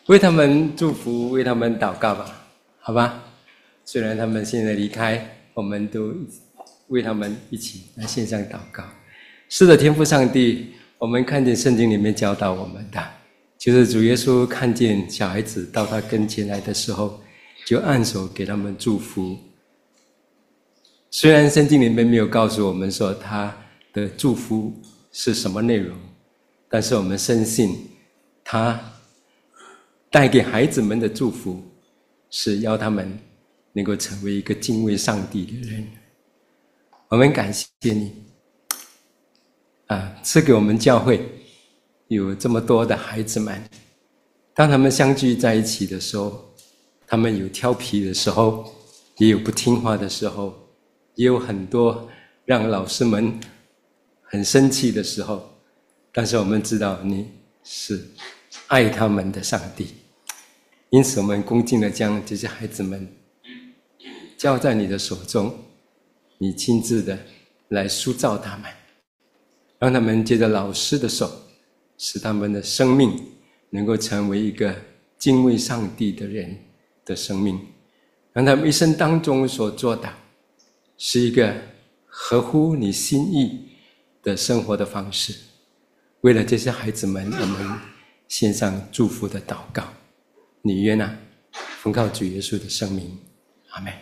为他们祝福，为他们祷告吧，好吧？虽然他们现在离开，我们都为他们一起来线上祷告。是的，天父上帝，我们看见圣经里面教导我们的，就是主耶稣看见小孩子到他跟前来的时候，就按手给他们祝福。虽然圣经里面没有告诉我们说他的祝福是什么内容，但是我们深信他带给孩子们的祝福是要他们能够成为一个敬畏上帝的人。我们感谢你赐给我们教会有这么多的孩子们，当他们相聚在一起的时候，他们有调皮的时候，也有不听话的时候，也有很多让老师们很生气的时候，但是我们知道你是爱他们的上帝，因此我们恭敬地将这些孩子们交在你的手中，你亲自的来塑造他们，让他们借着老师的手，使他们的生命能够成为一个敬畏上帝的人的生命，让他们一生当中所做的是一个合乎你心意的生活的方式。为了这些孩子们，我们献上祝福的祷告，你愿奉靠主耶稣的圣名，阿们。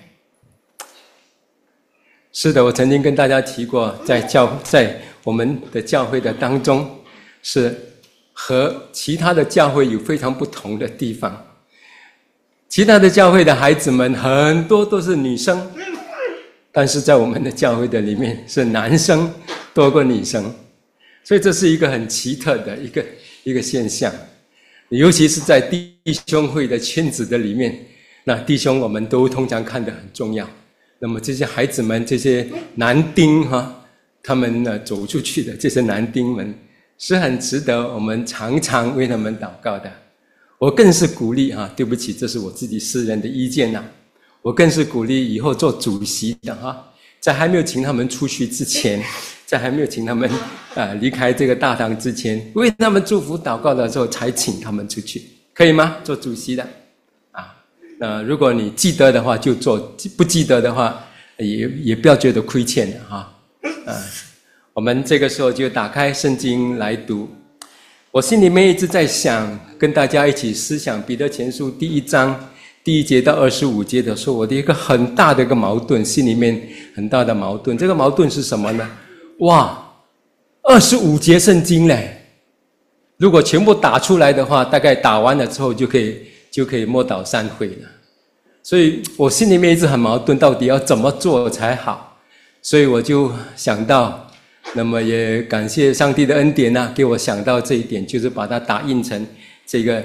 是的，我曾经跟大家提过，在我们的教会的当中，是和其他的教会有非常不同的地方。其他的教会的孩子们很多都是女生，但是在我们的教会的里面是男生多过女生，所以这是一个很奇特的一个现象。尤其是在弟兄会的圈子的里面，那弟兄我们都通常看得很重要，那么这些孩子们，这些男丁他们走出去的这些男丁们是很值得我们常常为他们祷告的。我更是鼓励对不起，这是我自己私人的意见我更是鼓励以后做主席的在还没有请他们出去之前，在还没有请他们离开这个大堂之前，为他们祝福祷告的时候才请他们出去，可以吗？做主席的如果你记得的话就做，不记得的话也不要觉得亏欠我们这个时候就打开圣经来读。我心里面一直在想，跟大家一起思想彼得前书第1章第1节到25节的时候，我的一个很大的一个矛盾，心里面很大的矛盾。这个矛盾是什么呢？25节圣经嘞，如果全部打出来的话，大概打完了之后就可以默祷散会了。所以我心里面一直很矛盾，到底要怎么做才好？所以我就想到，那么也感谢上帝的恩典给我想到这一点，就是把它打印成这个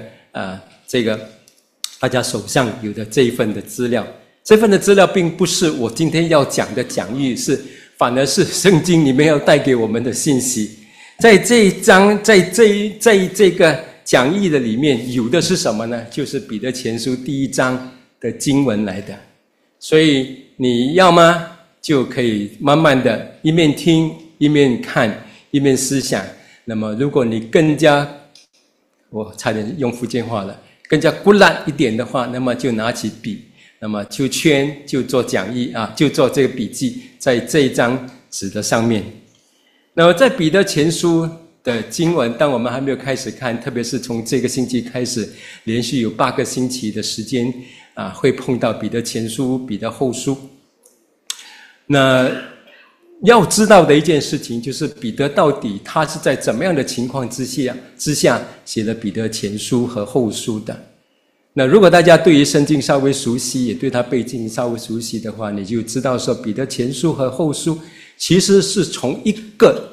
大家手上有的这一份的资料。这份的资料并不是我今天要讲的讲义，反而是圣经里面要带给我们的信息。在这一章，在这个讲义的里面有的是什么呢？就是彼得前书第1章的经文来的。所以你要吗就可以慢慢的一面听一面看一面思想。那么如果你更加，我差点用福建话了，更加骨烂一点的话，那么就拿起笔，那么就就做讲义就做这个笔记在这一张纸的上面。那么在彼得前书的经文，当我们还没有开始看，特别是从这个星期开始，连续有8个星期的时间会碰到彼得前书、彼得后书。那要知道的一件事情就是彼得到底他是在怎么样的情况之下写了彼得前书和后书的。那如果大家对于圣经稍微熟悉，也对他背景稍微熟悉的话，你就知道说彼得前书和后书其实是从一个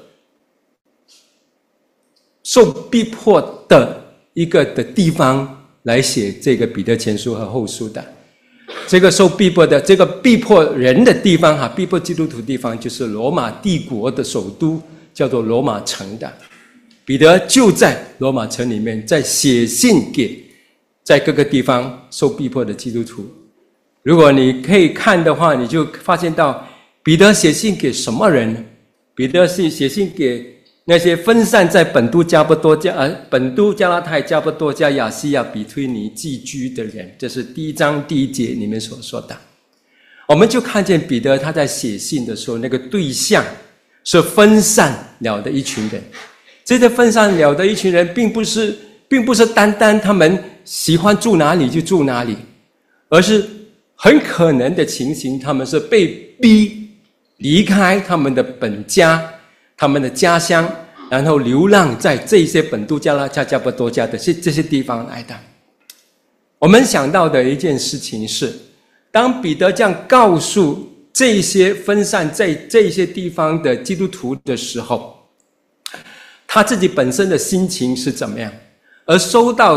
受逼迫的一个的地方来写这个彼得前书和后书的。这个受逼迫的，这个逼迫人的地方逼迫基督徒的地方，就是罗马帝国的首都，叫做罗马城的。彼得就在罗马城里面，在写信给在各个地方受逼迫的基督徒。如果你可以看的话，你就发现到彼得写信给什么人？彼得是写信给那些分散在本都加拉太、加波多加、亚细亚、比推尼寄居的人，这是第1章第1节里面所说的。我们就看见彼得他在写信的时候，那个对象是分散了的一群人。这些分散了的一群人并不是单单他们喜欢住哪里就住哪里，而是很可能的情形，他们是被逼离开他们的本家、他们的家乡，然后流浪在这些本都加拉加、加波多加的这些地方来的。我们想到的一件事情是，当彼得这样告诉这些分散在这些地方的基督徒的时候，他自己本身的心情是怎么样？而收到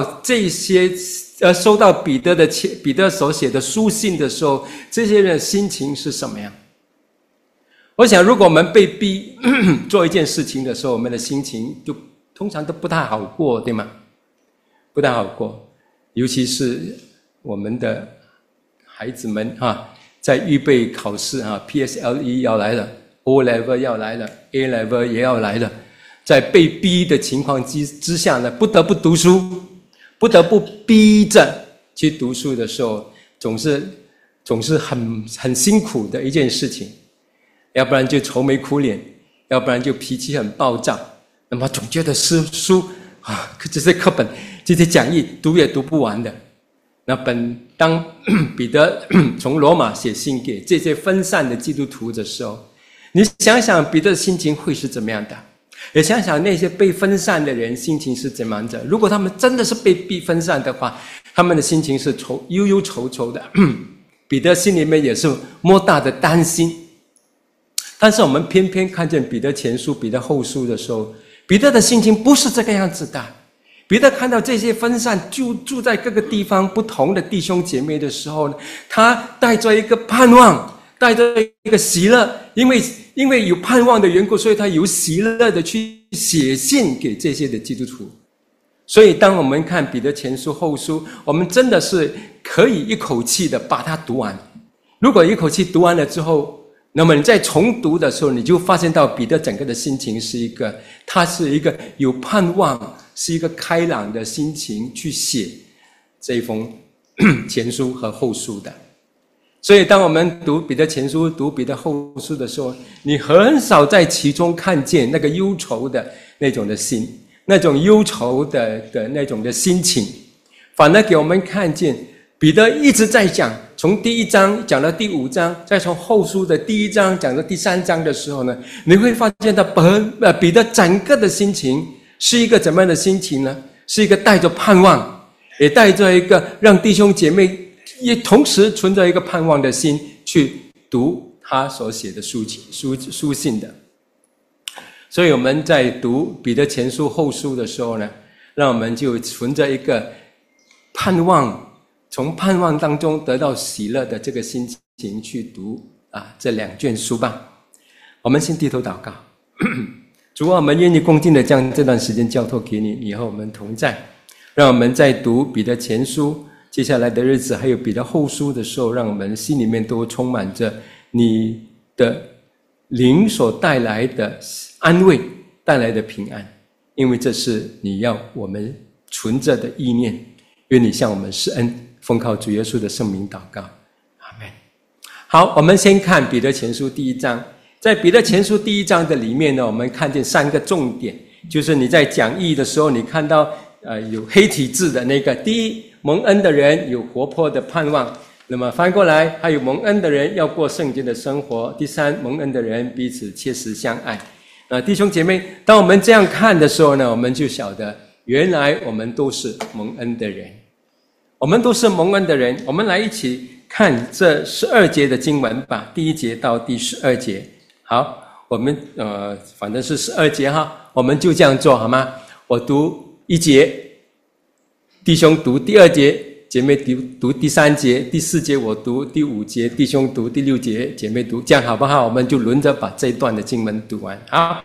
彼得所写的书信的时候，这些人的心情是什么样？我想，如果我们被逼做一件事情的时候，我们的心情就通常都不太好过，对吗？不太好过，尤其是我们的孩子们在预备考试PSLE 要来了， O level 要来了， A level 也要来了，在被逼的情况之下呢，不得不读书，不得不逼着去读书的时候，总是很辛苦的一件事情。要不然就愁眉苦脸，要不然就脾气很暴躁，那么总觉得书这些课本、这些讲义读也读不完的。那当彼得从罗马写信给这些分散的基督徒的时候，你想想彼得的心情会是怎么样的？也想想那些被分散的人心情是怎么样的？如果他们真的是被逼分散的话，他们的心情是忧忧愁愁的。彼得心里面也是莫大的担心。但是我们偏偏看见彼得前书、彼得后书的时候，彼得的心情不是这个样子的。彼得看到这些分散住在各个地方不同的弟兄姐妹的时候呢，他带着一个盼望，带着一个喜乐，因为有盼望的缘故，所以他有喜乐的去写信给这些的基督徒。所以当我们看彼得前书后书，我们真的是可以一口气的把它读完。如果一口气读完了之后，那么你在重读的时候，你就发现到彼得整个的心情他是一个有盼望，是一个开朗的心情去写这一封前书和后书的。所以当我们读彼得前书、读彼得后书的时候，你很少在其中看见那个忧愁的那种的心，那种忧愁的那种的心情，反而给我们看见彼得一直在讲，从第1章讲到第5章，再从后书的第1章讲到第3章的时候呢，你会发现到彼得整个的心情是一个怎么样的心情呢？是一个带着盼望，也带着一个让弟兄姐妹也同时存着一个盼望的心去读他所写的书信的。所以我们在读彼得前书后书的时候呢，让我们就存着一个盼望，从盼望当中得到喜乐的这个心情去读这2卷书吧。我们先低头祷告。主啊，我们愿意恭敬的将这段时间交托给你，你和我们同在。让我们在读彼得前书接下来的日子，还有彼得后书的时候，让我们心里面都充满着你的灵所带来的安慰，带来的平安，因为这是你要我们存着的意念。愿你向我们施恩，奉靠主耶稣的圣名祷告，阿们。好，我们先看彼得前书第1章。在彼得前书第1章的里面呢，我们看见3个重点，就是你在讲义的时候，你看到有黑体字的那个，第一，蒙恩的人有活泼的盼望，那么翻过来还有蒙恩的人要过圣洁的生活，第3，蒙恩的人彼此切实相爱。弟兄姐妹，当我们这样看的时候呢，我们就晓得原来我们都是蒙恩的人，我们都是蒙恩的人。我们来一起看这12节的经文吧，第1节到第12节。好，我们反正是12节我们就这样做好吗？我读1节，弟兄读第2节，姐妹读第3节，第4节我读，第5节弟兄读，第6节姐妹读，这样好不好？我们就轮着把这一段的经文读完。好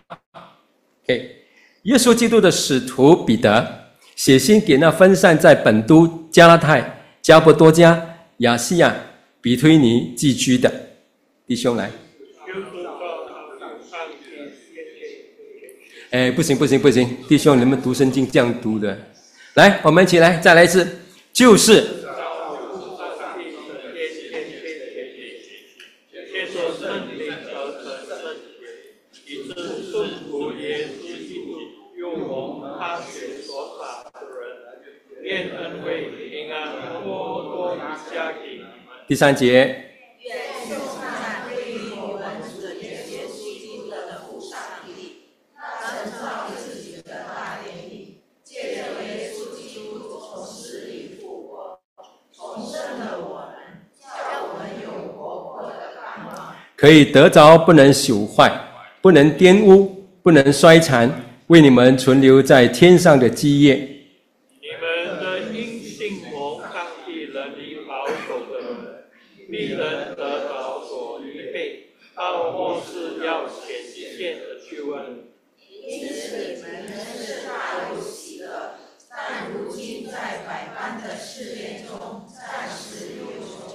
，OK。耶稣基督的使徒彼得写信给那分散在本都、加拉太、加波多加、亚细亚、比推尼寄居的弟兄来。 不行，弟兄，你们读圣经这样读的。来，我们一起来，再来一次，就是第3节。可以得着，不能朽坏，不能玷污，不能衰残，为你们存留在天上的基业。 你们的因信蒙上帝能力保守的人，必能得着所预备，到末世要显现的救恩。 因此你们真是大有喜乐，但如今在百般的试炼中，暂时忧愁。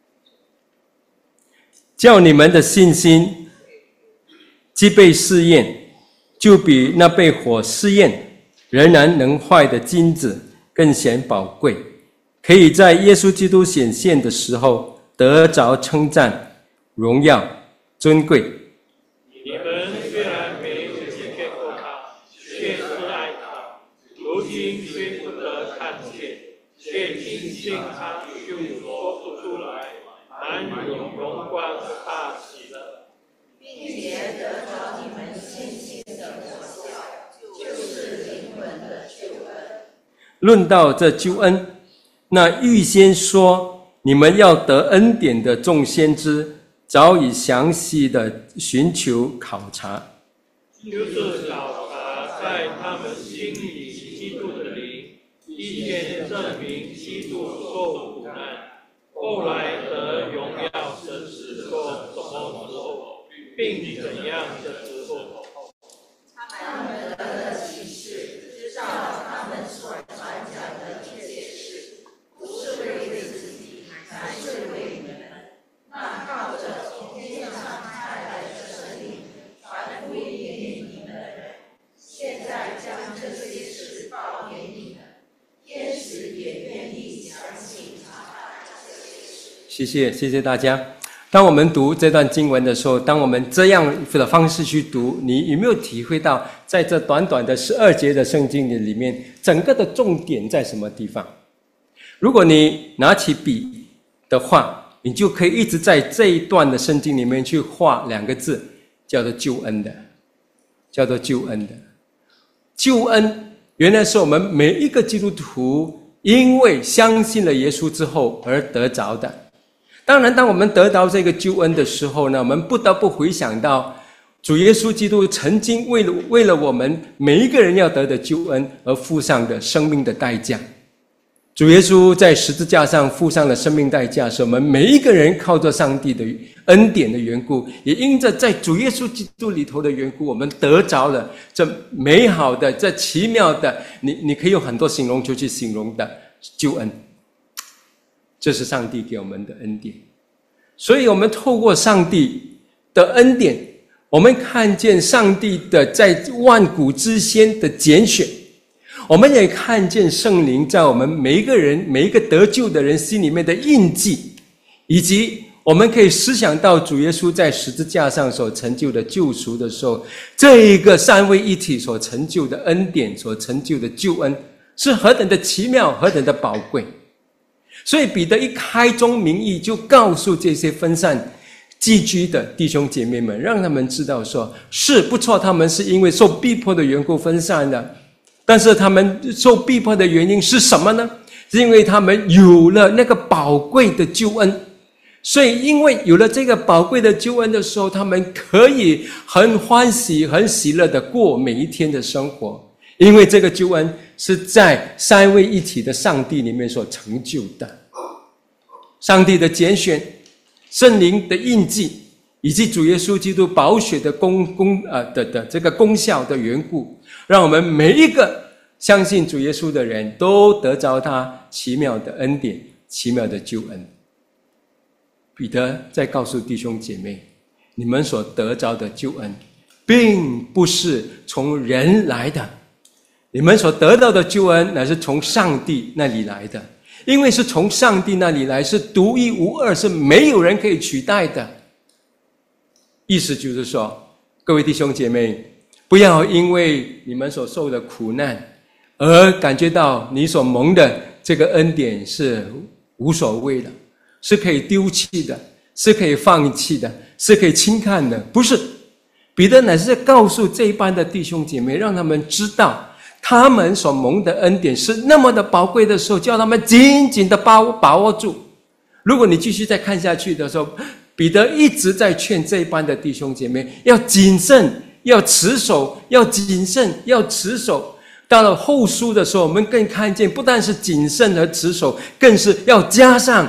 叫你们的信心既被试验，就比那被火试验仍然能坏的金子更显宝贵，可以在耶稣基督显现的时候得着称赞、荣耀、尊贵。 你们虽然没有见过他，却是爱他；如今虽不得看见，却听见他就说不出来，满有荣光大喜乐， 并且得着你们信心的果效，就是灵魂的救恩。 论到这救恩，那预先说你们要得恩典的众先知，早已详细的寻求考察， 就是考察在他们心里基督的灵，意见证明基督受苦难，后来得荣耀神使过什么时候，并怎样的时候。 他们得了启示，知道他们所传讲的一切事，不是为自己，乃是为你们。那靠着从天上差来的神灵传福音给你们的人，现在将这些事报给你们，天使也愿意详细查看这些事。 谢谢大家。当我们读这段经文的时候，当我们这样的方式去读，你有没有体会到在这短短的12节的圣经里面，整个的重点在什么地方？如果你拿起笔的话，你就可以一直在这一段的圣经里面去画2个字，叫做救恩的，叫做救恩的。救恩原来是我们每一个基督徒因为相信了耶稣之后而得着的。当然，当我们得到这个救恩的时候呢，我们不得不回想到主耶稣基督曾经为了我们每一个人要得的救恩而付上的生命的代价。主耶稣在十字架上付上了生命代价，使我们每一个人靠着上帝的恩典的缘故，也因着在主耶稣基督里头的缘故，我们得着了这美好的、这奇妙的，你可以用很多形容就去形容的救恩。这是上帝给我们的恩典，所以我们透过上帝的恩典，我们看见上帝的在万古之先的拣选，我们也看见圣灵在我们每一个人每一个得救的人心里面的印记，以及我们可以思想到主耶稣在十字架上所成就的救赎的时候，这一个三位一体所成就的恩典，所成就的救恩是何等的奇妙，何等的宝贵。所以彼得一开宗明义就告诉这些分散寄居的弟兄姐妹们，让他们知道说，是不错，他们是因为受逼迫的缘故分散的，但是他们受逼迫的原因是什么呢？是因为他们有了那个宝贵的救恩。所以因为有了这个宝贵的救恩的时候，他们可以很欢喜很喜乐的过每一天的生活，因为这个救恩是在三位一体的上帝里面所成就的。上帝的拣选，圣灵的印记，以及主耶稣基督宝血的这个功效的缘故，让我们每一个相信主耶稣的人都得着他奇妙的恩典，奇妙的救恩。彼得在告诉弟兄姐妹，你们所得着的救恩并不是从人来的，你们所得到的救恩乃是从上帝那里来的，因为是从上帝那里来，是独一无二，是没有人可以取代的。意思就是说，各位弟兄姐妹，不要因为你们所受的苦难而感觉到你所蒙的这个恩典是无所谓的，是可以丢弃的，是可以放弃的，是可以轻看的。不是，彼得乃是在告诉这一班的弟兄姐妹，让他们知道他们所蒙的恩典是那么的宝贵的时候，叫他们紧紧的把握住。如果你继续再看下去的时候，彼得一直在劝这一班的弟兄姐妹要谨慎，要持守，要谨慎，要持守。到了后书的时候，我们更看见不但是谨慎和持守，更是要加上。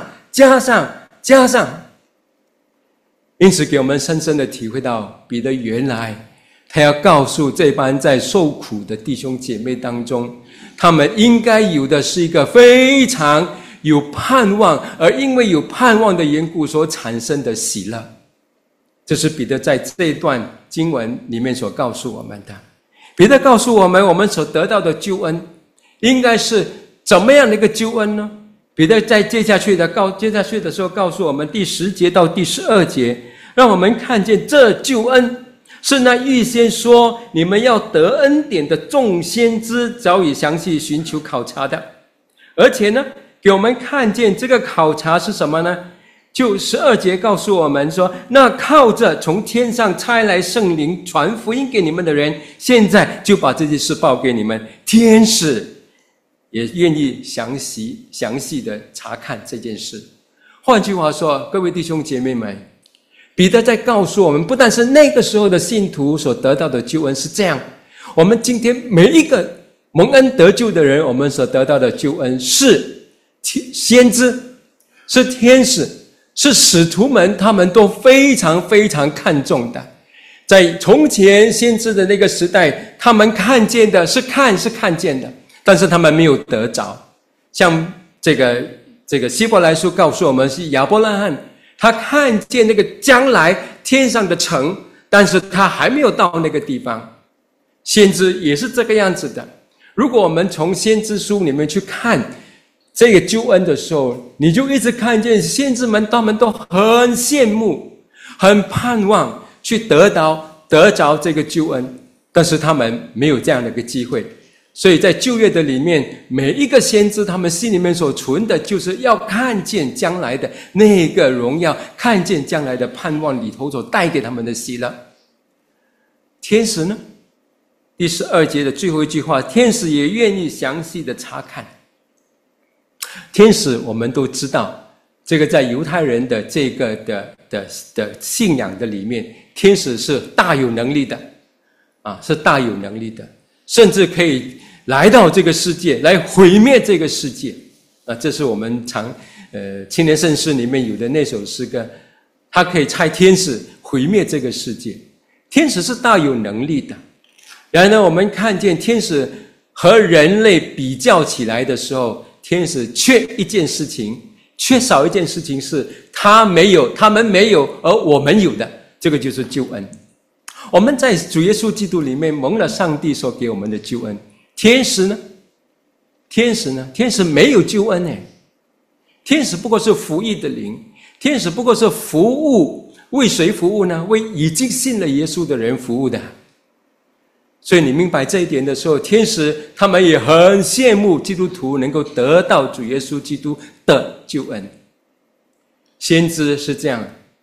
因此给我们深深的体会到，彼得原来他要告诉这班在受苦的弟兄姐妹当中，他们应该有的是一个非常有盼望，而因为有盼望的缘故所产生的喜乐。这是彼得在这一段经文里面所告诉我们的。彼得告诉我们，我们所得到的救恩应该是怎么样的一个救恩呢？彼得在接下去的时候告诉我们，第10节到第12节，让我们看见这救恩是那预先说你们要得恩典的众先知早已详细寻求考察的。而且呢，给我们看见这个考察是什么呢？就12节告诉我们说，那靠着从天上差来圣灵传福音给你们的人，现在就把这件事报给你们，天使也愿意详细的查看这件事。换句话说，各位弟兄姐妹们，彼得在告诉我们，不但是那个时候的信徒所得到的救恩是这样，我们今天每一个蒙恩得救的人，我们所得到的救恩是先知，是天使，是使徒们，他们都非常非常看重的。在从前先知的那个时代，他们看见的是看见的，但是他们没有得着。像这个希伯来书告诉我们，是亚伯拉罕，他看见那个将来天上的城，但是他还没有到那个地方。先知也是这个样子的。如果我们从先知书里面去看这个救恩的时候，你就一直看见先知们他们都很羡慕，很盼望去得着这个救恩，但是他们没有这样的一个机会。所以在旧约的里面，每一个先知他们心里面所存的就是要看见将来的那个荣耀，看见将来的盼望里头所带给他们的喜乐。天使呢，第12节的最后一句话，天使也愿意详细的查看。天使我们都知道，这个在犹太人的这个的信仰的里面，天使是大有能力的是大有能力的，甚至可以来到这个世界来毁灭这个世界这是我们青年圣诗里面有的那首诗歌，他可以差天使毁灭这个世界。天使是大有能力的。然而呢，我们看见天使和人类比较起来的时候，天使缺少一件事情，是他们没有而我们有的，这个就是救恩。我们在主耶稣基督里面蒙了上帝所给我们的救恩。天使呢？天使没有救恩天使不过是服役的灵，天使不过是服务，为谁服务呢？为已经信了耶稣的人服务的。所以你明白这一点的时候，天使他们也很羡慕基督徒能够得到主耶稣基督的救恩。先知是这样，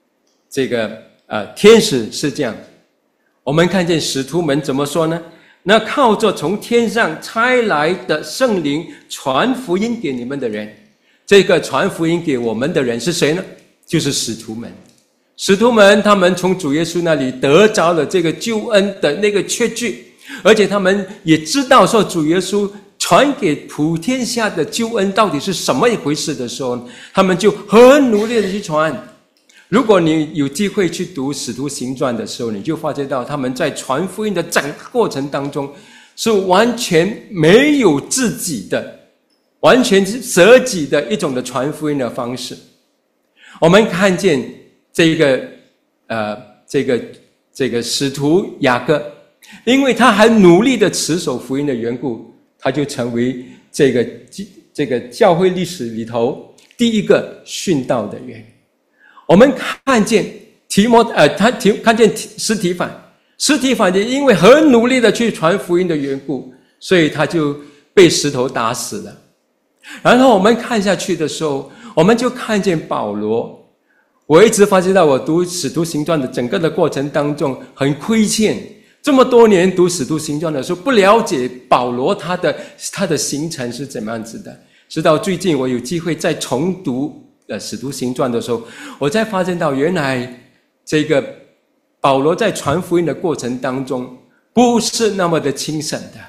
天使是这样。我们看见使徒们怎么说呢？那靠着从天上差来的圣灵传福音给你们的人，这个传福音给我们的人是谁呢？就是使徒们。使徒们他们从主耶稣那里得着了这个救恩的那个确据，而且他们也知道说主耶稣传给普天下的救恩到底是什么一回事的时候，他们就很努力的去传。如果你有机会去读使徒行传的时候，你就发觉到他们在传福音的整个过程当中是完全没有自己的，完全是舍己的一种的传福音的方式。我们看见这个这个使徒雅各，因为他还努力的持守福音的缘故，他就成为这个教会历史里头第一个殉道的人。我们看见看见司提反也因为很努力的去传福音的缘故，所以他就被石头打死了。然后我们看下去的时候，我们就看见保罗。我一直发觉到我读使徒行传的整个的过程当中很亏欠，这么多年读使徒行传的时候不了解保罗他的行程是怎么样子的。直到最近我有机会再重读使徒行传的时候，我才发现到原来这个保罗在传福音的过程当中不是那么的轻省的。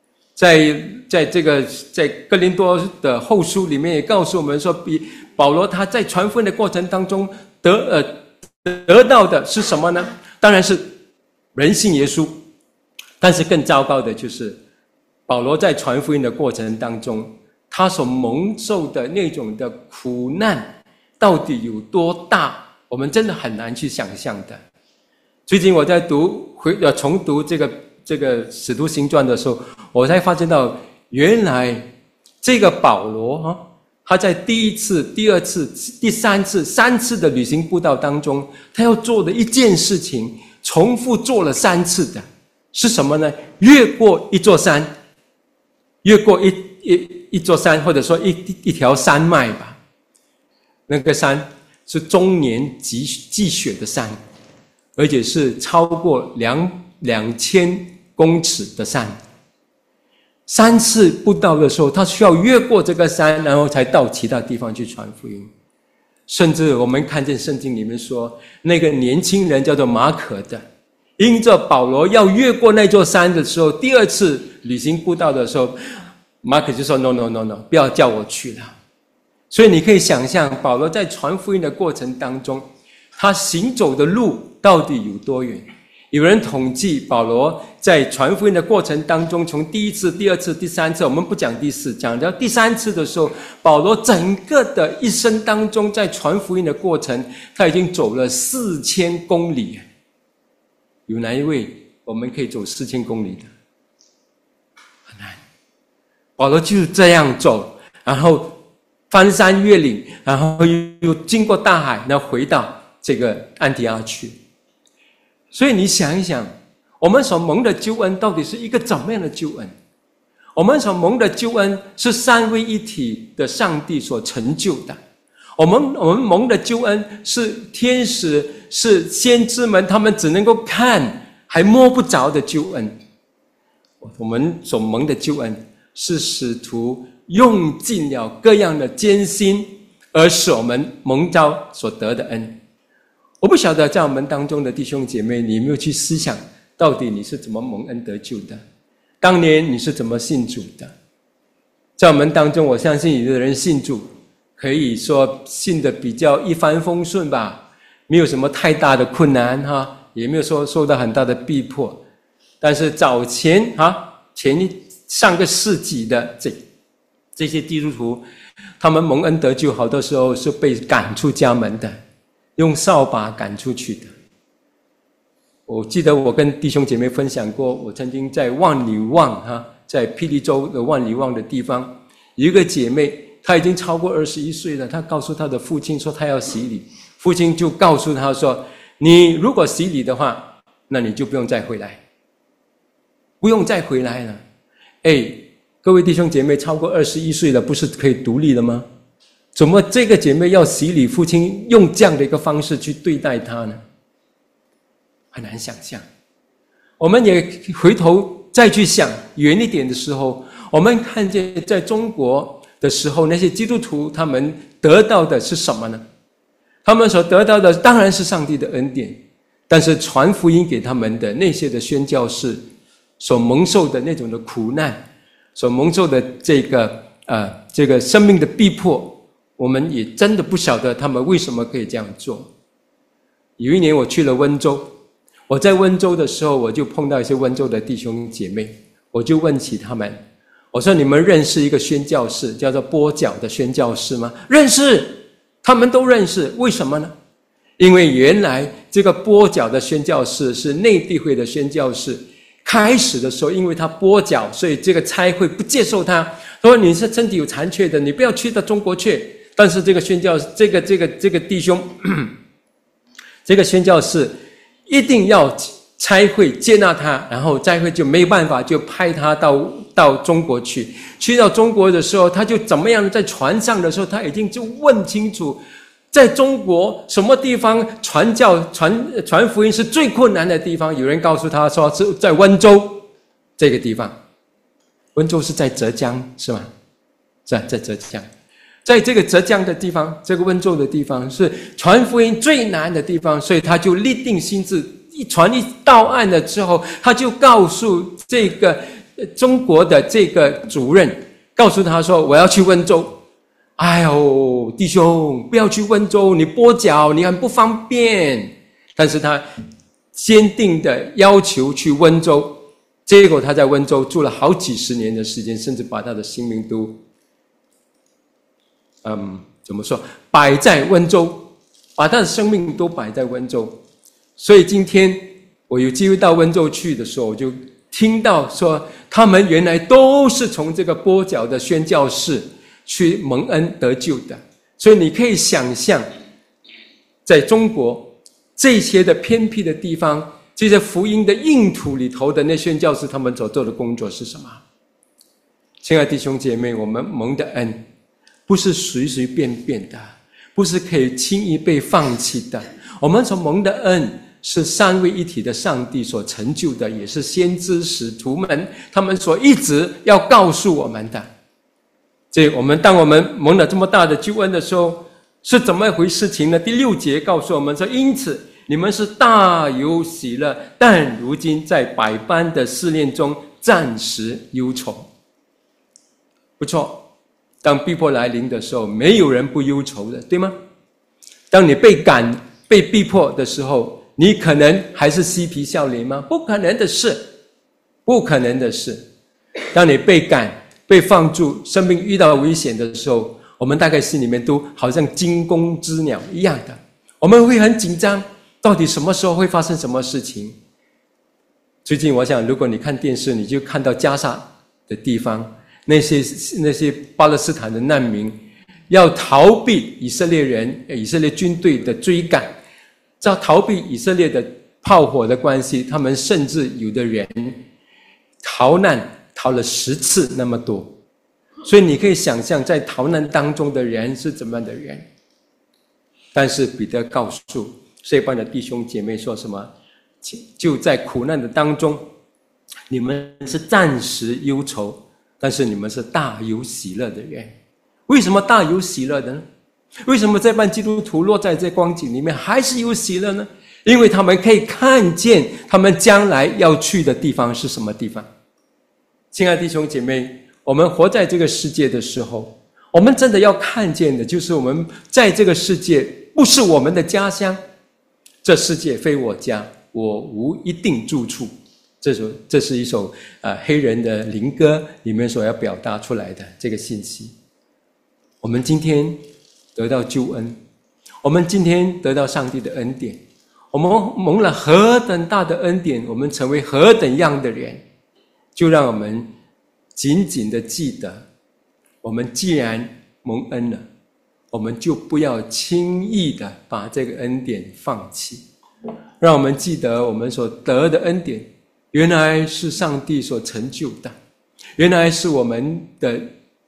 在哥林多的后书里面也告诉我们说，保罗他在传福音的过程当中得到的是什么呢？当然是人信耶稣，但是更糟糕的就是保罗在传福音的过程当中，他所蒙受的那种的苦难到底有多大，我们真的很难去想象的。最近我在重读这个使徒行传的时候，我才发现到原来这个保罗他在第一次、第二次、第三次、3次的旅行布道当中，他要做的一件事情重复做了3次的是什么呢？越过一座山，越过一座山，或者说一条山脉吧。那个山是终年积雪的山，而且是超过2000公尺的山。3次布道的时候，他需要越过这个山，然后才到其他地方去传福音。甚至我们看见圣经里面说，那个年轻人叫做马可的，因着保罗要越过那座山的时候，第2次旅行布道的时候，马可就说 no， 不要叫我去了。所以你可以想象保罗在传福音的过程当中，他行走的路到底有多远。有人统计保罗在传福音的过程当中，从第1次、第2次、第3次，我们不讲第4，讲到第3次的时候，保罗整个的一生当中在传福音的过程，他已经走了4000公里。有哪一位我们可以走4000公里的？很难。保罗就是这样走，然后翻山越岭，然后又经过大海，然后回到这个安提阿去。所以你想一想，我们所蒙的救恩到底是一个怎么样的救恩？我们所蒙的救恩是3位一体的上帝所成就的。我们蒙的救恩是天使，是先知们他们只能够看还摸不着的救恩。我们所蒙的救恩是使徒用尽了各样的艰辛，而使我们蒙召所得的恩。我不晓得在我们当中的弟兄姐妹，你有没有去思想到底你是怎么蒙恩得救的？当年你是怎么信主的？在我们当中，我相信有的人信主可以说信得比较一帆风顺吧，没有什么太大的困难也没有说受到很大的逼迫。但是早前上个世纪的这些基督徒，他们蒙恩得救好多时候是被赶出家门的，用扫把赶出去的。我记得我跟弟兄姐妹分享过，我曾经在万里望在霹雳州的万里望的地方，有一个姐妹，她已经超过21岁了，她告诉她的父亲说她要洗礼，父亲就告诉她说，你如果洗礼的话，那你就不用再回来，不用再回来了。各位弟兄姐妹，超过21岁了，不是可以独立了吗？怎么这个姐妹要洗礼，父亲用这样的一个方式去对待她呢？很难想象。我们也回头再去想远一点的时候，我们看见在中国的时候，那些基督徒他们得到的是什么呢？他们所得到的当然是上帝的恩典，但是传福音给他们的那些的宣教士所蒙受的那种的苦难，所蒙受的这个生命的逼迫，我们也真的不晓得他们为什么可以这样做。有一年我去了温州，我在温州的时候，我就碰到一些温州的弟兄姐妹，我就问起他们，我说你们认识一个宣教士叫做波角的宣教士吗？认识，他们都认识。为什么呢？因为原来这个跛脚的宣教士是内地会的宣教士。开始的时候，因为他跛脚，所以这个差会不接受他，说你是身体有残缺的，你不要去到中国去。但是这个宣教这个弟兄，这个宣教士一定要差会接纳他，然后差会就没办法，就派他到中国去。去到中国的时候，他就怎么样？在船上的时候，他已经就问清楚。在中国什么地方传福音是最困难的地方？有人告诉他说是在温州这个地方。温州是在浙江是吗？在浙江，在这个浙江的地方，这个温州的地方是传福音最难的地方，所以他就立定心志，一到岸了之后，他就告诉这个中国的这个主任，告诉他说我要去温州。哎呦，弟兄，不要去温州，你跛脚，你很不方便。但是他坚定的要求去温州，结果他在温州住了好几十年的时间，甚至把他的性命都，怎么说，摆在温州，把他的生命都摆在温州。所以今天我有机会到温州去的时候，我就听到说，他们原来都是从这个跛脚的宣教士去蒙恩得救的。所以你可以想象，在中国这些的偏僻的地方，这些福音的硬土里头的那宣教士，他们所做的工作是什么？亲爱的弟兄姐妹，我们蒙的恩不是随随便便的，不是可以轻易被放弃的。我们所蒙的恩是三位一体的上帝所成就的，也是先知使徒们他们所一直要告诉我们的。所以当我们蒙了这么大的救恩的时候，是怎么一回事情呢？第6节告诉我们说，因此你们是大有喜乐，但如今在百般的试炼中暂时忧愁。不错，当逼迫来临的时候，没有人不忧愁的，对吗？当你被逼迫的时候，你可能还是嬉皮笑脸吗？不可能的事，不可能的事。当你被放逐，生命遇到危险的时候，我们大概心里面都好像惊弓之鸟一样的，我们会很紧张，到底什么时候会发生什么事情？最近我想，如果你看电视，你就看到加沙的地方，那些巴勒斯坦的难民要逃避以色列军队的追赶，要逃避以色列的炮火的关系，他们甚至有的人逃难逃了10次那么多。所以你可以想象在逃难当中的人是怎么样的人。但是彼得告诉这班的弟兄姐妹说什么？就在苦难的当中，你们是暂时忧愁，但是你们是大有喜乐的人。为什么大有喜乐的呢？为什么这班基督徒落在这光景里面还是有喜乐呢？因为他们可以看见他们将来要去的地方是什么地方。亲爱的弟兄姐妹，我们活在这个世界的时候，我们真的要看见的就是我们在这个世界不是我们的家乡。这世界非我家，我无一定住处。这是一首黑人的灵歌里面所要表达出来的这个信息。我们今天得到救恩，我们今天得到上帝的恩典，我们蒙了何等大的恩典，我们成为何等样的人，就让我们紧紧的记得，我们既然蒙恩了，我们就不要轻易的把这个恩典放弃。让我们记得我们所得的恩典原来是上帝所成就的，原来是我们的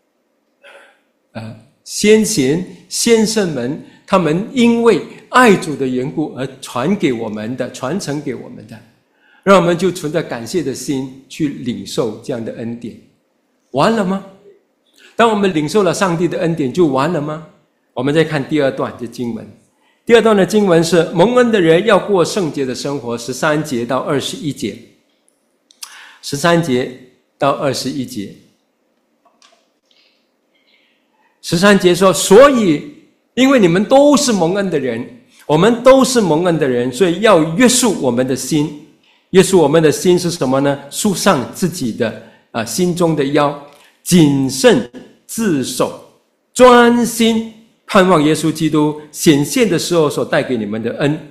先贤先生们他们因为爱主的缘故而传承给我们的。让我们就存着感谢的心去领受这样的恩典。完了吗？当我们领受了上帝的恩典就完了吗？我们再看第2段的经文。第2段的经文是蒙恩的人要过圣洁的生活，13节到21节。13节到21节。13节说，所以因为你们都是蒙恩的人，我们都是蒙恩的人，所以要约束我们的心。约束我们的心是什么呢？束上自己的心中的腰，谨慎自守，专心盼望耶稣基督显现的时候所带给你们的恩。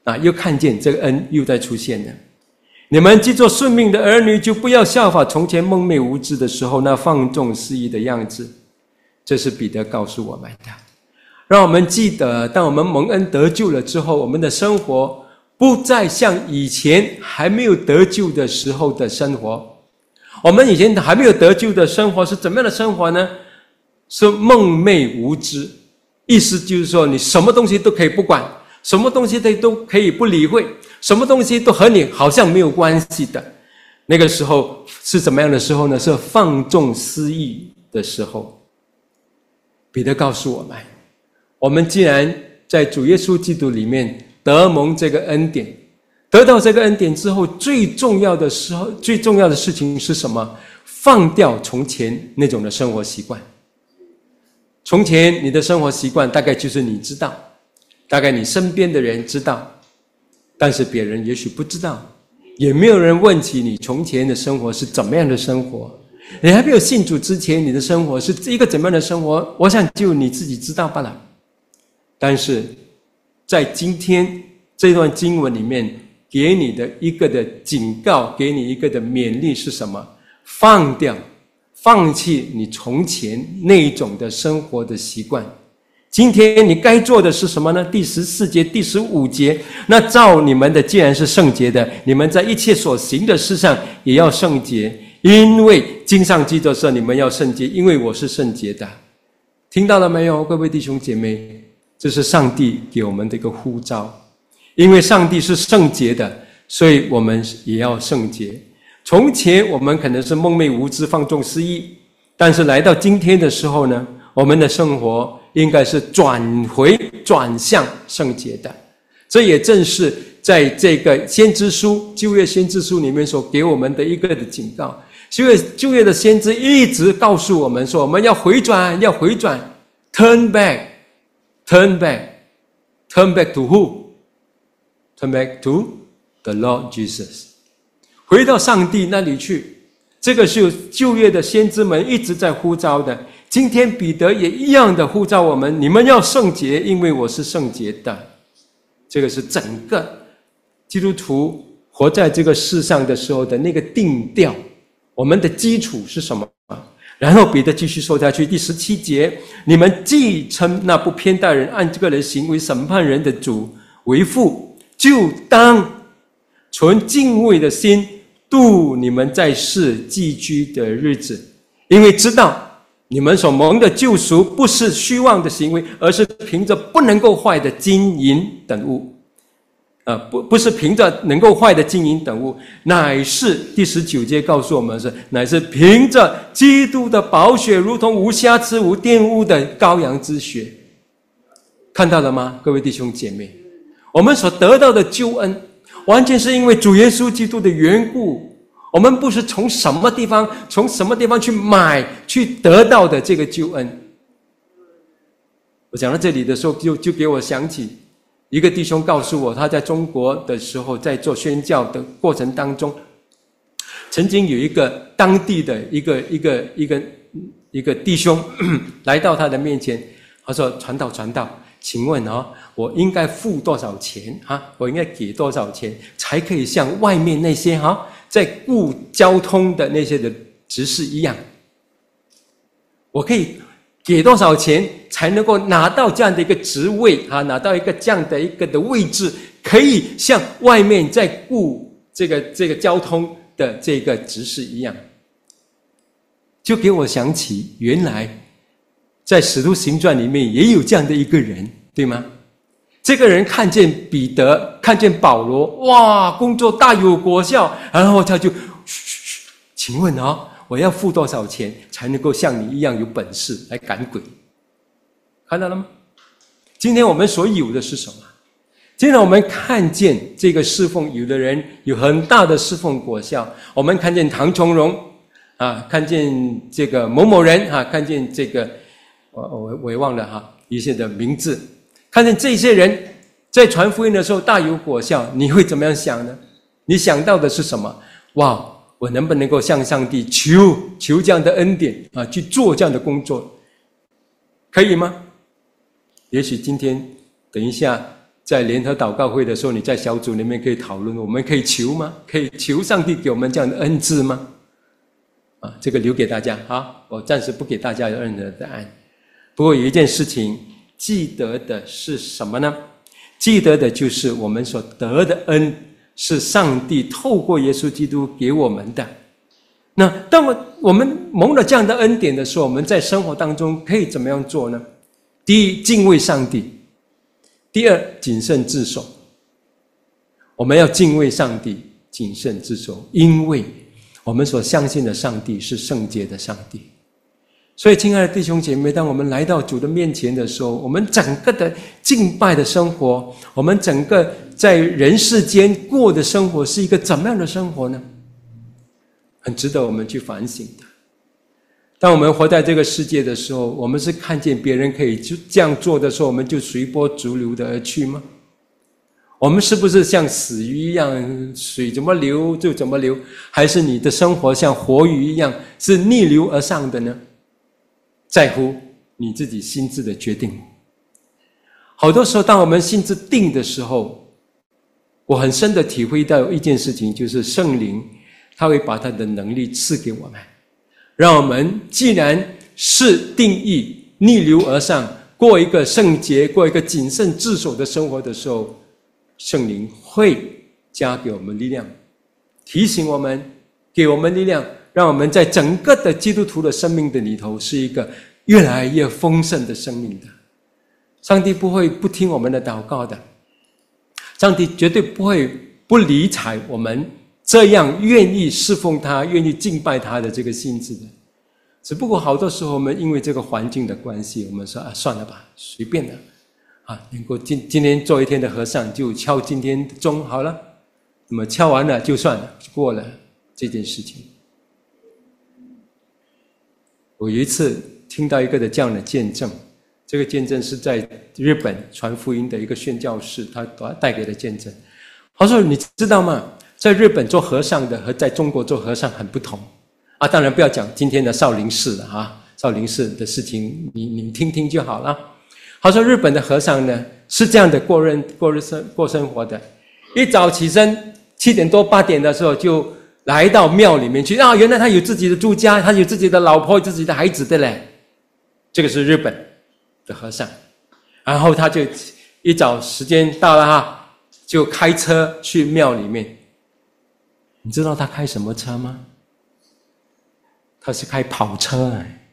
又看见这个恩又在出现了。你们既做顺命的儿女，就不要效法从前蒙昧无知的时候那放纵私意的样子。这是彼得告诉我们的，让我们记得，当我们蒙恩得救了之后，我们的生活不再像以前还没有得救的时候的生活。我们以前还没有得救的生活是怎么样的生活呢？是蒙昧无知，意思就是说你什么东西都可以不管，什么东西都可以不理会，什么东西都和你好像没有关系的。那个时候是怎么样的时候呢？是放纵私意的时候。彼得告诉我们，我们既然在主耶稣基督里面得蒙这个恩典，得到这个恩典之后，最重要的事情是什么？放掉从前那种的生活习惯。从前你的生活习惯大概就是你知道，大概你身边的人知道，但是别人也许不知道，也没有人问起你从前的生活是怎么样的生活。你还没有信主之前，你的生活是一个怎么样的生活，我想就你自己知道罢了。但是在今天这段经文里面给你的一个的警告，给你一个的勉励是什么？放掉，放弃你从前那一种的生活的习惯。今天你该做的是什么呢？第14节、第15节，那照你们的既然是圣洁的，你们在一切所行的事上也要圣洁，因为经上记着说你们要圣洁，因为我是圣洁的。听到了没有，各位弟兄姐妹？这是上帝给我们的一个呼召。因为上帝是圣洁的，所以我们也要圣洁。从前我们可能是蒙昧无知、放纵私意，但是来到今天的时候呢，我们的生活应该是转向圣洁的。这也正是在这个先知书，旧约先知书里面所给我们的一个的警告。旧约的先知一直告诉我们说，我们要回转，要回转 ，turn back。Turn back to who? Turn back to the Lord Jesus. 回到上帝那里去。这个是旧约的先知们一直在呼召的。今天彼得也一样的呼召我们，你们要圣洁，因为我是圣洁的。这个是整个基督徒活在这个世上的时候的那个定调，我们的基础是什么？然后彼得继续说下去，第17节，你们既称那不偏待人、按这个人行为审判人的主为父，就当存敬畏的心度你们在世寄居的日子，因为知道你们所蒙的救赎不是虚妄的行为，而是凭着不能够坏的金银等物。不是凭着能够坏的金银等物，乃是第19节告诉我们乃是凭着基督的宝血，如同无瑕疵无玷污的羔羊之血。看到了吗，各位弟兄姐妹？我们所得到的救恩完全是因为主耶稣基督的缘故，我们不是从什么地方去买去得到的这个救恩。我讲到这里的时候就给我想起一个弟兄告诉我，他在中国的时候，在做宣教的过程当中，曾经有一个当地的一个弟兄来到他的面前，他说：“传道，请问我应该付多少钱我应该给多少钱，才可以像外面那些在顾交通的那些的执事一样？我可以给多少钱才能够拿到这样的一个职位拿到一个这样的一个的位置，可以像外面在顾这个交通的这个执事一样？”就给我想起，原来在使徒行传里面也有这样的一个人，对吗？这个人看见彼得，看见保罗，哇，工作大有果效，然后他就请问我要付多少钱才能够像你一样有本事来赶鬼？看到了吗？今天我们所有的是什么？今天我们看见这个侍奉，有的人有很大的侍奉果效。我们看见唐崇荣看见这个某某人看见这个我也忘了一些的名字，看见这些人在传福音的时候大有果效，你会怎么样想呢？你想到的是什么？哇，我能不能够向上帝求这样的恩典去做这样的工作，可以吗？也许今天等一下在联合祷告会的时候，你在小组里面可以讨论，我们可以求吗？可以求上帝给我们这样的恩赐吗？这个留给大家。好，我暂时不给大家有任何的答案。不过有一件事情记得的是什么呢？记得的就是我们所得的恩是上帝透过耶稣基督给我们的。那当我们蒙了这样的恩典的时候，我们在生活当中可以怎么样做呢？第一，敬畏上帝；第二，谨慎自守。我们要敬畏上帝，谨慎自守，因为我们所相信的上帝是圣洁的上帝。所以亲爱的弟兄姐妹，当我们来到主的面前的时候，我们整个的敬拜的生活，我们整个在人世间过的生活是一个怎么样的生活呢？很值得我们去反省的。当我们活在这个世界的时候，我们是看见别人可以就这样做的时候，我们就随波逐流的而去吗？我们是不是像死鱼一样，水怎么流就怎么流？还是你的生活像活鱼一样，是逆流而上的呢？在乎你自己心智的决定。好多时候当我们心智定的时候，我很深的体会到一件事情，就是圣灵他会把他的能力赐给我们，让我们既然是定义逆流而上，过一个圣洁，过一个谨慎自守的生活的时候，圣灵会加给我们力量，提醒我们，给我们力量，让我们在整个的基督徒的生命的里头是一个越来越丰盛的生命的。上帝不会不听我们的祷告的，上帝绝对不会不理睬我们这样愿意侍奉他，愿意敬拜他的这个心智的。只不过好多时候我们因为这个环境的关系，我们说算了吧，随便了能够今天做一天的和尚，就敲今天的钟好了，那么敲完了就算了，就过了这件事情。我有一次听到一个的这样的见证，这个见证是在日本传福音的一个宣教士他带给的见证。他说你知道吗，在日本做和尚的和在中国做和尚很不同当然不要讲今天的少林寺了少林寺的事情你听听就好了。他说日本的和尚呢是这样的过生活的，一早起身7点多8点的时候就来到庙里面去原来他有自己的住家，他有自己的老婆，自己的孩子的嘞。这个是日本的和尚，然后他就一早时间到了就开车去庙里面。你知道他开什么车吗？他是开跑车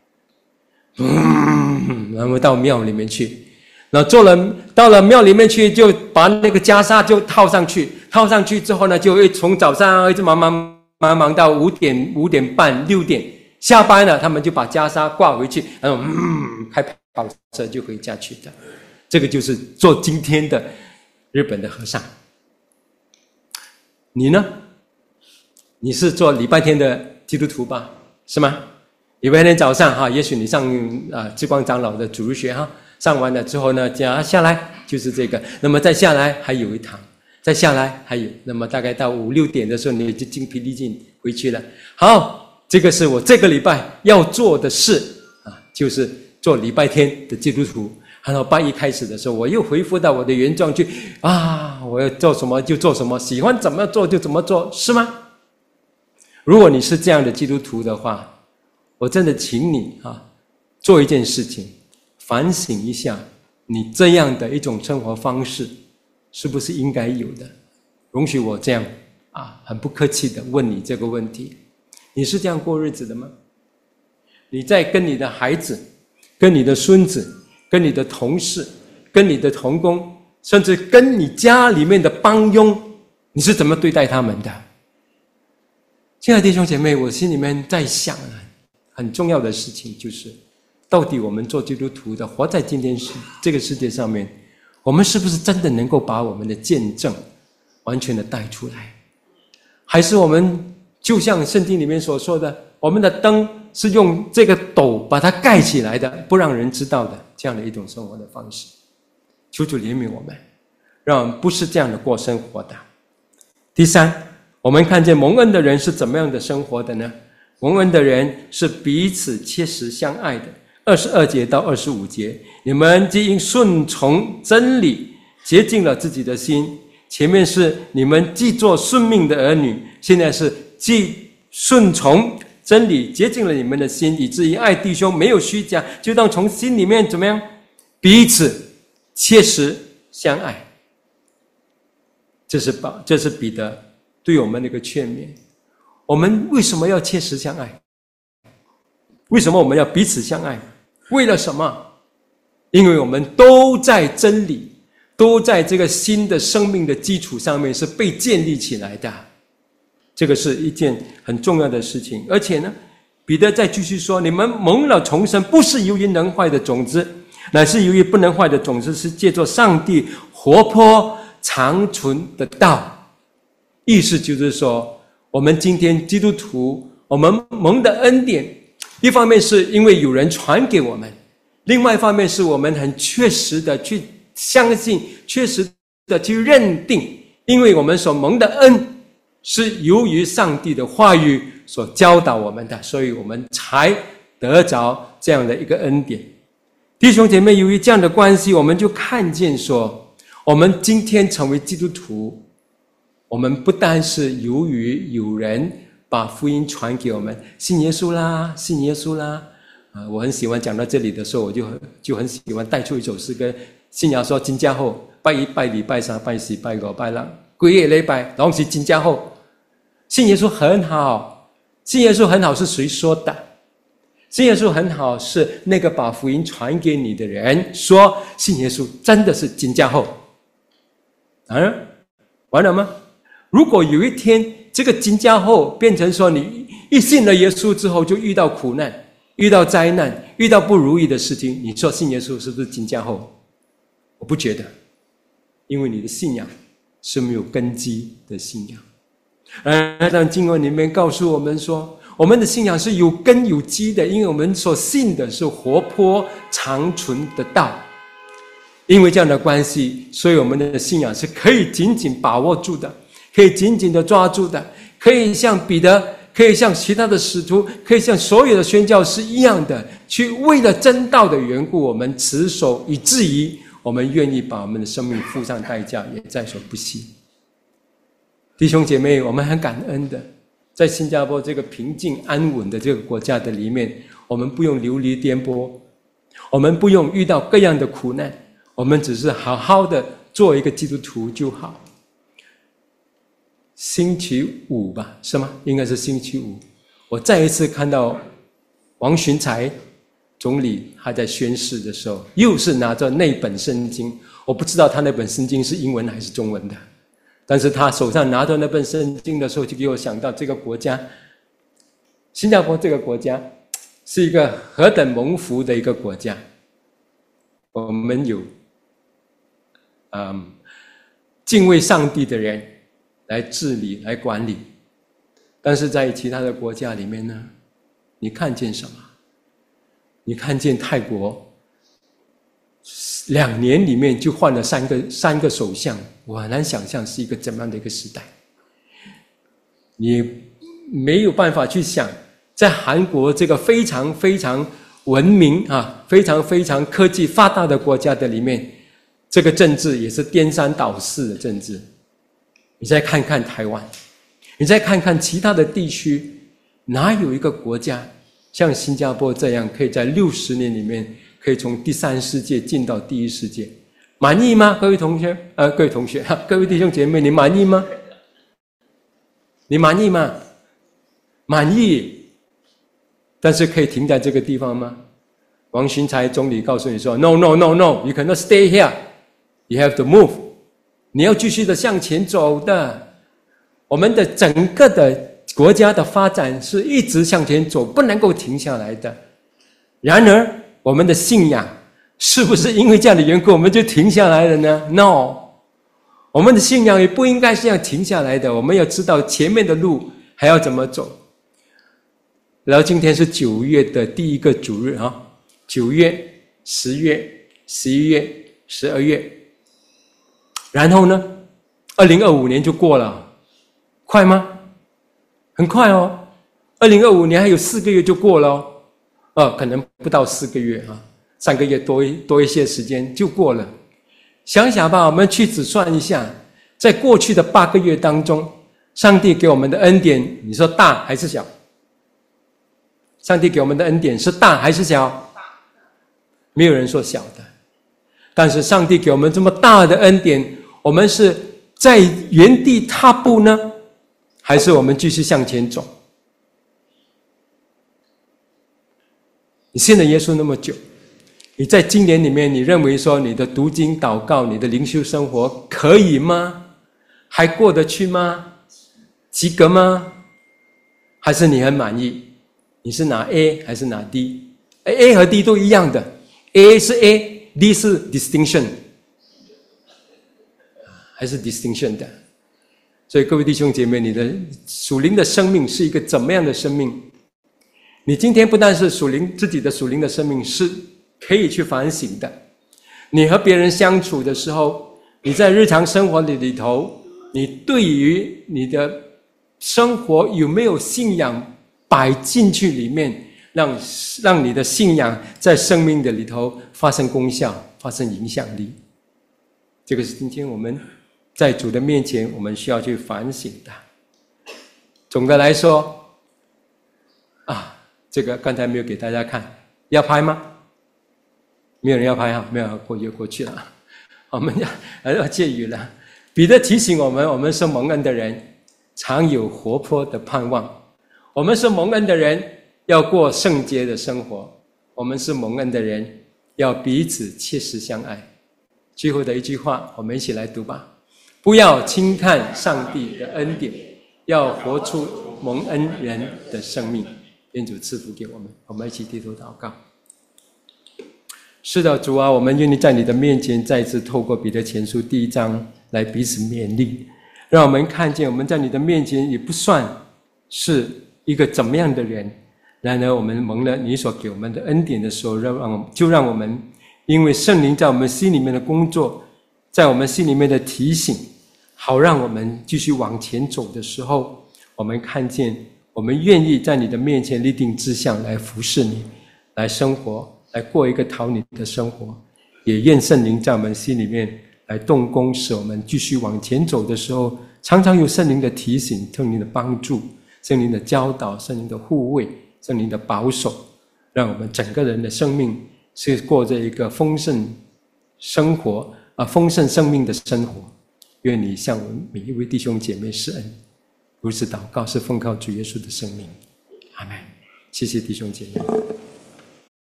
然后到庙里面去，然后到了庙里面去，就把那个袈裟就套上去之后呢，就从早上一直忙到5点半6点下班了，他们就把袈裟挂回去，然后开跑车就回家去的。这个就是做今天的日本的和尚。你呢？你是做礼拜天的基督徒吧？是吗？礼拜天早上也许你上智光长老的主日学上完了之后呢，下来就是这个，那么再下来还有一堂，再下来还有，那么大概到5、6点的时候你就精疲力尽回去了。好，这个是我这个礼拜要做的事就是做礼拜天的基督徒。然后8一开始的时候，我又回复到我的原状去我要做什么就做什么，喜欢怎么做就怎么做，是吗？如果你是这样的基督徒的话，我真的请你做一件事情，反省一下你这样的一种生活方式是不是应该有的。容许我这样很不客气的问你这个问题，你是这样过日子的吗？你在跟你的孩子，跟你的孙子，跟你的同事，跟你的同工，甚至跟你家里面的帮佣，你是怎么对待他们的？亲爱的弟兄姐妹，我心里面在想很重要的事情，就是到底我们做基督徒的活在今天这个世界上面，我们是不是真的能够把我们的见证完全的带出来？还是我们就像圣经里面所说的，我们的灯是用这个斗把它盖起来的，不让人知道的，这样的一种生活的方式？求主怜悯我们，让我们不是这样的过生活的。第三，我们看见蒙恩的人是怎么样的生活的呢？蒙恩的人是彼此切实相爱的。22节到25节，你们既因顺从真理， 洁净了自己的心。前面是你们既做顺命的儿女，现在是既顺从真理，洁净了你们的心，以至于爱弟兄没有虚假，就当从心里面怎么样？彼此切实相爱。这是彼得对我们的一个劝勉。我们为什么要切实相爱？为什么我们要彼此相爱？为了什么？因为我们都在真理，都在这个新的生命的基础上面是被建立起来的。这个是一件很重要的事情。而且呢，彼得再继续说，你们蒙了重生，不是由于能坏的种子，乃是由于不能坏的种子，是借着上帝活泼长存的道。意思就是说，我们今天基督徒，我们蒙的恩典，一方面是因为有人传给我们，另外一方面是我们很确实的去相信，确实的去认定，因为我们所蒙的恩是由于上帝的话语所教导我们的，所以我们才得着这样的一个恩典。弟兄姐妹，由于这样的关系，我们就看见说，我们今天成为基督徒，我们不但是由于有人把福音传给我们，信耶稣啦，信耶稣啦。我很喜欢讲到这里的时候，我就很喜欢带出一首诗歌，信仰说真正好，拜一拜二拜三拜四拜五拜六，几个礼拜拢是真正好。信耶稣很好，信耶稣很好是谁说的？信耶稣很好是那个把福音传给你的人说，信耶稣真的是真正好。完了吗？如果有一天这个真正好变成说，你一信了耶稣之后就遇到苦难，遇到灾难，遇到不如意的事情，你说信耶稣是不是真正好？我不觉得，因为你的信仰是没有根基的信仰。而在经文里面告诉我们说，我们的信仰是有根有基的，因为我们所信的是活泼长存的道。因为这样的关系，所以我们的信仰是可以紧紧把握住的，可以紧紧的抓住的，可以像彼得，可以像其他的使徒，可以像所有的宣教师一样的，去为了真道的缘故，我们持守，以至于我们愿意把我们的生命付上代价，也在所不惜。弟兄姐妹，我们很感恩的，在新加坡这个平静安稳的这个国家的里面，我们不用流离颠簸，我们不用遇到各样的苦难，我们只是好好的做一个基督徒就好。星期五吧，是吗？应该是星期五，我再一次看到王群才总理他在宣誓的时候，又是拿着那本圣经，我不知道他那本圣经是英文还是中文的，但是他手上拿着那本圣经的时候，就给我想到这个国家，新加坡这个国家是一个何等蒙福的一个国家。我们有敬畏上帝的人来治理来管理，但是在其他的国家里面呢，你看见什么？你看见泰国2年里面就换了三个首相，我很难想象是一个怎么样的一个时代。你没有办法去想，在韩国这个非常非常文明非常非常科技发达的国家的里面，这个政治也是颠三倒四的政治。你再看看台湾，你再看看其他的地区，哪有一个国家像新加坡这样可以在60年里面可以从第3世界进到第1世界？满意吗？各位同学各位弟兄姐妹，你满意吗？你满意吗？满意。但是可以停在这个地方吗？王群才总理告诉你说 No, you cannot stay here. You have to move. 你要继续的向前走的。我们的整个的国家的发展是一直向前走，不能够停下来的。然而我们的信仰是不是因为这样的缘故我们就停下来了呢？ No， 我们的信仰也不应该是这样停下来的。我们要知道前面的路还要怎么走。然后今天是9月的第一个主日9月、10月、11月、12月，然后呢2025年就过了。快吗？很快哦，2025年还有4个月就过了可能不到4个月3个月多一些时间就过了。 想想吧，我们去只算一下，在过去的8个月当中，上帝给我们的恩典，你说大还是小？上帝给我们的恩典是大还是小？没有人说小的。但是上帝给我们这么大的恩典，我们是在原地踏步呢，还是我们继续向前走？你信了耶稣那么久，你在今年里面，你认为说你的读经祷告，你的灵修生活可以吗？还过得去吗？及格吗？还是你很满意？你是拿 A 还是拿 D？A 和 D 都一样的， A 是 A，D 是 distinction， 还是 distinction 的。所以各位弟兄姐妹，你的属灵的生命是一个怎么样的生命？你今天不但是自己的属灵的生命是可以去反省的，你和别人相处的时候，你在日常生活里头，你对于你的生活有没有信仰摆进去里面，让你的信仰在生命的里头发生功效，发生影响力。这个是今天我们在主的面前我们需要去反省的。总的来说这个刚才没有给大家看，要拍吗？没有人要拍哈，没有，过去了。我们要戒语了。彼得提醒我们是蒙恩的人，常有活泼的盼望。我们是蒙恩的人，要过圣洁的生活。我们是蒙恩的人，要彼此切实相爱。最后的一句话，我们一起来读吧。不要轻看上帝的恩典，要活出蒙恩人的生命。愿主赐福给我们，我们一起低头祷告。是的，主啊，我们愿意在你的面前再次透过彼得前书第1章来彼此勉励，让我们看见我们在你的面前也不算是一个怎么样的人，然而我们蒙了你所给我们的恩典的时候，就让我们因为圣灵在我们心里面的工作，在我们心里面的提醒，好让我们继续往前走的时候，我们看见我们愿意在你的面前立定志向来服侍你，来生活，来过一个讨你的生活。也愿圣灵在我们心里面来动工，使我们继续往前走的时候，常常有圣灵的提醒，圣灵的帮助，圣灵的教导，圣灵的护卫，圣灵的保守，让我们整个人的生命是过着一个丰盛生活丰盛生命的生活。愿你向我们每一位弟兄姐妹施恩。如此祷告是奉靠主耶稣的圣名，阿们。谢谢弟兄姐妹。